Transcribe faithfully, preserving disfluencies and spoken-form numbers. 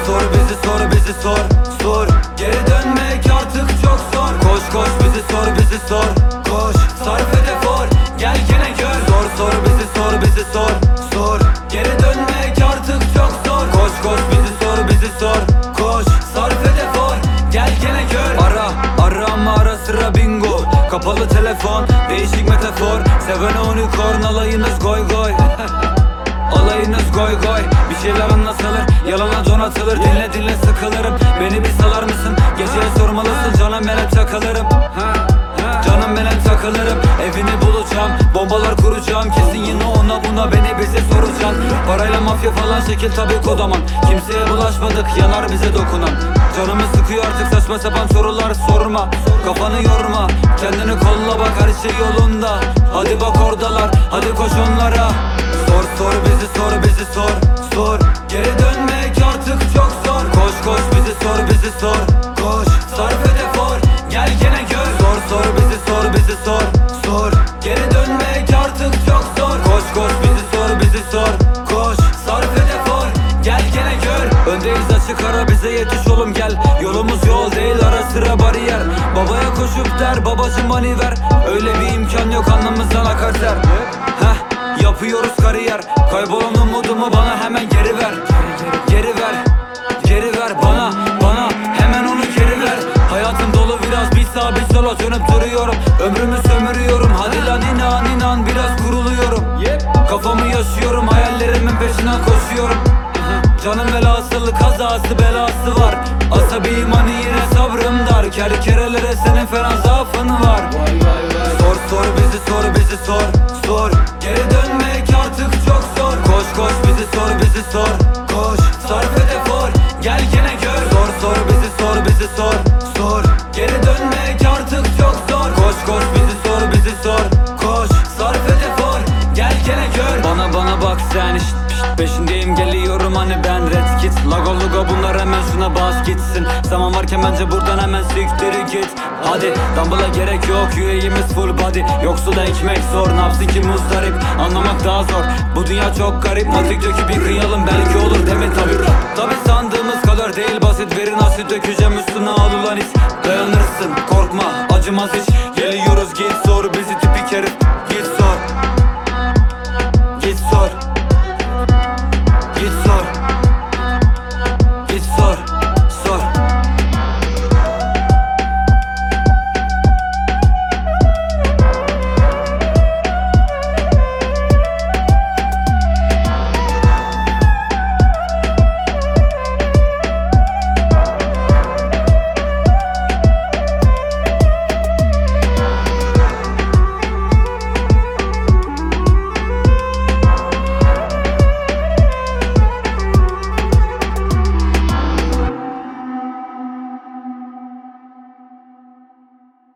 sor bizi sor bizi sor Sor. Geri dönmek artık çok zor. Koş koş bizi sor bizi sor Koş. Sarf et efor, gel gene gör. Sor sor bizi sor bizi sor Sor. Geri dönmek artık çok zor. Koş koş bizi sor bizi sor Koş. Sarf et efor, gel gene gör. Ara ara ama ara sıra bingo. Kapalı telefon, değişik metafor. Sevene unicorn, alayınız goy goy. Alayınız goy goy. Bir şeyler anlatılır, yalana donatılır. Dinle dinle sıkılırım. Beni bir salar mısın? Geceye sormalısın, canım ben hep takılırım. ha, ha. Canım ben hep takılırım. Evini bulacağım, bombalar kuracağım. Kesin yine ona buna beni bize soracaksın. Parayla mafya falan şekil tabi kodaman. Kimseye bulaşmadık, yanar bize dokunan. Canımı sıkıyor artık saçma sapan sorular sorma. Kafanı yorma, kendini kolla bak her şey yolunda. Hadi bak oradalar, hadi koş onlara. Sor sor bizi sor bizi sor Sor. Geri dönmek artık çok zor. Koş koş bizi sor bizi sor Koş. Sarf et efor, gel gene gör. Sor sor bizi sor bizi sor Sor. Geri dönmek artık çok zor. Koş koş bizi sor bizi sor Koş. Sarf et efor, gel gene gör. Öndeyiz açık ara bize yetiş oğlum gel. Yolumuz yol değil ara sıra bariyer. Babaya koşup der babacım money ver. Öyle bir imkan yok alnımızdan akar ter. Heh, yapıyoruz kariyer. Kaybolan umudumu bana hemen geri ver. Geri ver, geri ver bana, bana hemen onu geri ver. Hayatım dolu biraz bir sağ bir sola dönüp duruyorum. Ömrümü sömürüyorum, hadi lan inan inan biraz kuruluyorum. Kafamı yaşıyorum, hayallerimin peşinden koşuyorum. Canım velhasılı kazası belası var. Asabiyim hani yine sabrım dar. Kerkerelere senin fena zaafın var. Sor sor bizi sor bizi sor Sor. Geri dönmek artık çok zor. Koş koş bizi sor bizi sor Koş. Sarf et efor, gel gene gör. Sor sor bizi sor bizi sor Sor. Geri dönmek artık çok zor. Koş koş bizi sor bizi sor Koş. Sarf et efor, gel gene gör. Bana bana bak sen şşt, şşt, peşindeyim geliyorum hani ben red kit. Lago lugo bunlar hemen şuna bas gitsin. Zaman varken bence buradan hemen siktir git. Hadi Dumble'a gerek yok, yüreğimiz full body. Yoksul ekmek zor, ne yapsın ki muzdarip. Anlamak daha zor, bu dünya çok garip. Matik döküp bir kıyalım belki olur değil mi tabi. Tabi sandığımız kadar değil basit. Verin asit dökeceğim üstüne al ulan hiç. Dayanırsın korkma acımaz hiç. Geliyoruz git sor bizi tipik herif git sor.